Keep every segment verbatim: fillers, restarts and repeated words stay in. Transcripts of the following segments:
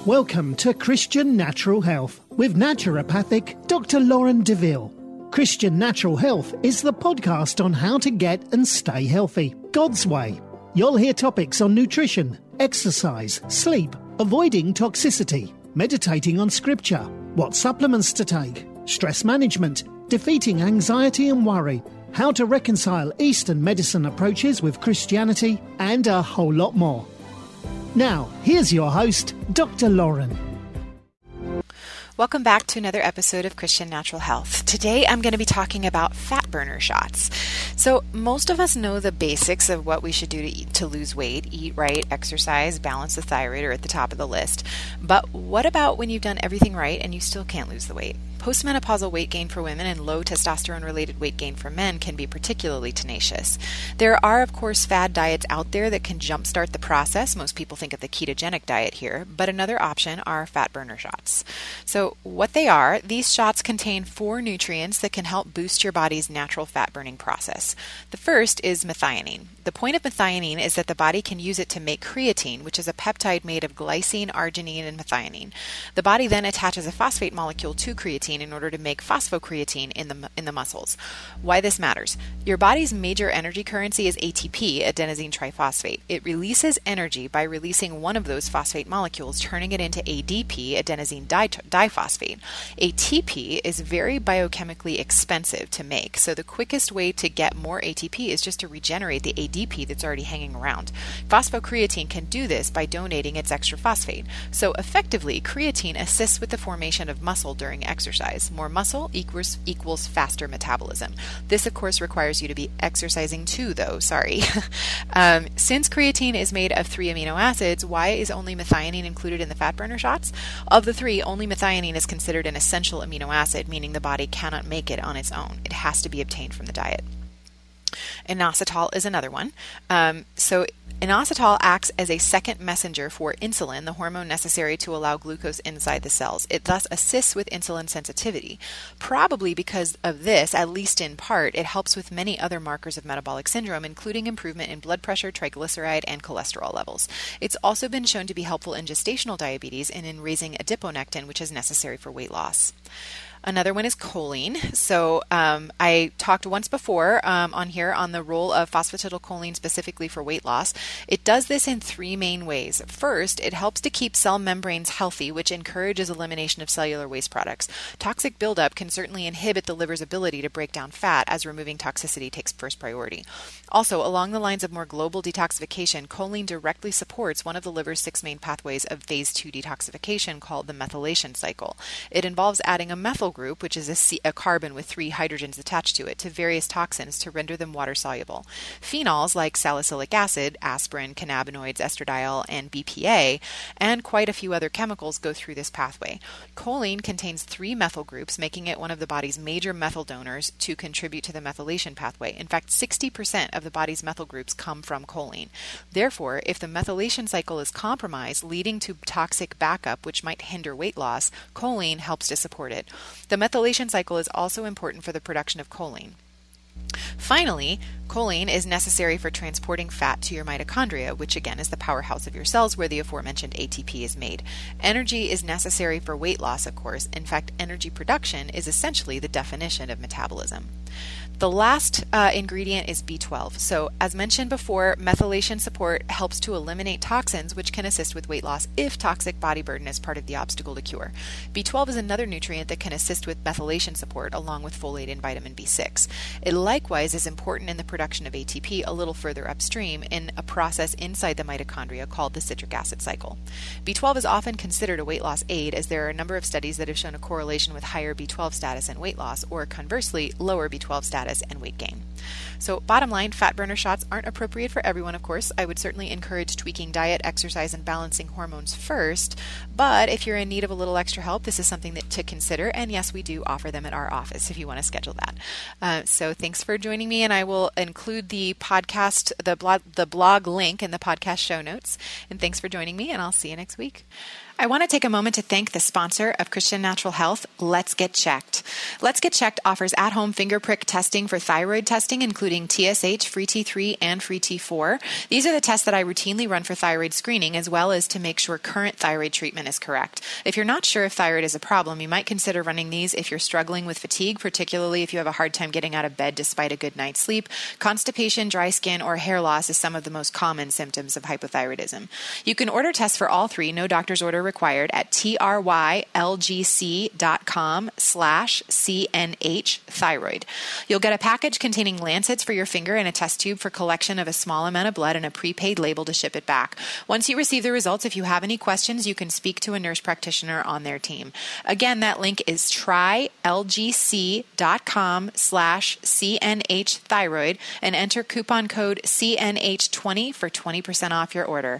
Welcome to Christian Natural Health with naturopathic Doctor Lauren Deville. Christian Natural Health is the podcast on how to get and stay healthy, God's way. You'll hear topics on nutrition, exercise, sleep, avoiding toxicity, meditating on scripture, what supplements to take, stress management, defeating anxiety and worry, how to reconcile Eastern medicine approaches with Christianity, and a whole lot more. Now, here's your host, Doctor Lauren. Welcome back to another episode of Christian Natural Health. Today I'm going to be talking about fat burner shots. So most of us know the basics of what we should do to eat to lose weight. Eat right, exercise, balance the thyroid are at the top of the list. But what about when you've done everything right and you still can't lose the weight? Postmenopausal weight gain for women and low testosterone-related weight gain for men can be particularly tenacious. There are, of course, fad diets out there that can jumpstart the process. Most people think of the ketogenic diet here, but another option are fat burner shots. So what they are, these shots contain four nutrients that can help boost your body's natural fat burning process. The first is methionine. The point of methionine is that the body can use it to make creatine, which is a peptide made of glycine, arginine, and methionine. The body then attaches a phosphate molecule to creatine in order to make phosphocreatine in the in the muscles. Why this matters? Your body's major energy currency is A T P, adenosine triphosphate. It releases energy by releasing one of those phosphate molecules, turning it into A D P, adenosine di- diphosphate. A T P is very biochemically expensive to make, so the quickest way to get more A T P is just to regenerate the A D P that's already hanging around. Phosphocreatine can do this by donating its extra phosphate. So effectively, creatine assists with the formation of muscle during exercise. More muscle equals equals faster metabolism. This, of course, requires you to be exercising too, though. Sorry. um, since creatine is made of three amino acids, why is only methionine included in the fat burner shots? Of the three, only methionine is considered an essential amino acid, meaning the body cannot make it on its own. It has to be obtained from the diet. Inositol is another one. Um, so inositol acts as a second messenger for insulin, the hormone necessary to allow glucose inside the cells. It thus assists with insulin sensitivity. Probably because of this, at least in part, it helps with many other markers of metabolic syndrome, including improvement in blood pressure, triglyceride, and cholesterol levels. It's also been shown to be helpful in gestational diabetes and in raising adiponectin, which is necessary for weight loss. Another one is choline. So um, I talked once before um, on here on the role of phosphatidylcholine specifically for weight loss. It does this in three main ways. First, it helps to keep cell membranes healthy, which encourages elimination of cellular waste products. Toxic buildup can certainly inhibit the liver's ability to break down fat, as removing toxicity takes first priority. Also, along the lines of more global detoxification, choline directly supports one of the liver's six main pathways of phase two detoxification called the methylation cycle. It involves adding a methyl group, which is a, C- a carbon with three hydrogens attached to it, to various toxins to render them water soluble. Phenols like salicylic acid, aspirin, cannabinoids, estradiol, and B P A, and quite a few other chemicals go through this pathway. Choline contains three methyl groups, making it one of the body's major methyl donors to contribute to the methylation pathway. In fact, sixty percent of the body's methyl groups come from choline. Therefore, if the methylation cycle is compromised, leading to toxic backup, which might hinder weight loss, choline helps to support it. The methylation cycle is also important for the production of choline. Finally, choline is necessary for transporting fat to your mitochondria, which again is the powerhouse of your cells where the aforementioned A T P is made. Energy is necessary for weight loss, of course. In fact, energy production is essentially the definition of metabolism. The last uh, ingredient is B twelve. So as mentioned before, methylation support helps to eliminate toxins, which can assist with weight loss if toxic body burden is part of the obstacle to cure. B twelve is another nutrient that can assist with methylation support along with folate and vitamin B six. It likewise is important in the production of A T P a little further upstream in a process inside the mitochondria called the citric acid cycle. B twelve is often considered a weight loss aid, as there are a number of studies that have shown a correlation with higher B twelve status and weight loss, or conversely, lower B twelve status and weight gain. So bottom line, fat burner shots aren't appropriate for everyone, of course. I would certainly encourage tweaking diet, exercise, and balancing hormones first. But if you're in need of a little extra help, this is something that to consider. And yes, we do offer them at our office if you want to schedule that. Uh, so thanks for for joining me, and I will include the podcast, the blog, the blog link in the podcast show notes. And thanks for joining me, and I'll see you next week. I want to take a moment to thank the sponsor of Christian Natural Health, Let's Get Checked. Let's Get Checked offers at-home finger prick testing for thyroid testing, including T S H, free T three, and free T four. These are the tests that I routinely run for thyroid screening, as well as to make sure current thyroid treatment is correct. If you're not sure if thyroid is a problem, you might consider running these if you're struggling with fatigue, particularly if you have a hard time getting out of bed despite a good night's sleep. Constipation, dry skin, or hair loss is some of the most common symptoms of hypothyroidism. You can order tests for all three, no doctor's order required, at trylgc.com slash CNH thyroid. You'll get a package containing lancets for your finger and a test tube for collection of a small amount of blood and a prepaid label to ship it back. Once you receive the results, if you have any questions, you can speak to a nurse practitioner on their team. Again, that link is trylgc.com slash CNH thyroid and enter coupon code C N H twenty for twenty percent off your order.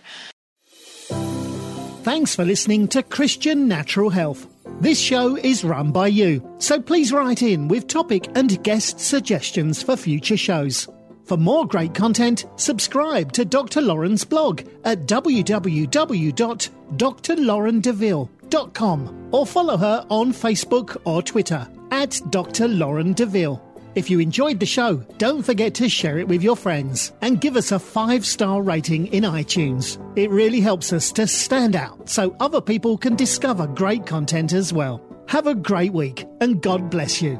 Thanks for listening to Christian Natural Health. This show is run by you, so please write in with topic and guest suggestions for future shows. For more great content, subscribe to Doctor Lauren's blog at w w w dot d r lauren deville dot com or follow her on Facebook or Twitter at Doctor Lauren Deville. If you enjoyed the show, don't forget to share it with your friends and give us a five-star rating in iTunes. It really helps us to stand out so other people can discover great content as well. Have a great week and God bless you.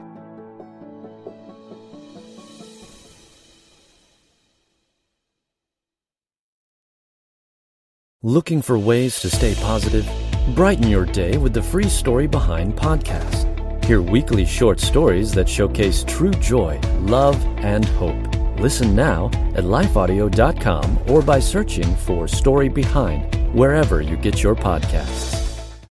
Looking for ways to stay positive? Brighten your day with the Free Story Behind podcast. Hear weekly short stories that showcase true joy, love, and hope. Listen now at life audio dot com or by searching for Story Behind wherever you get your podcasts.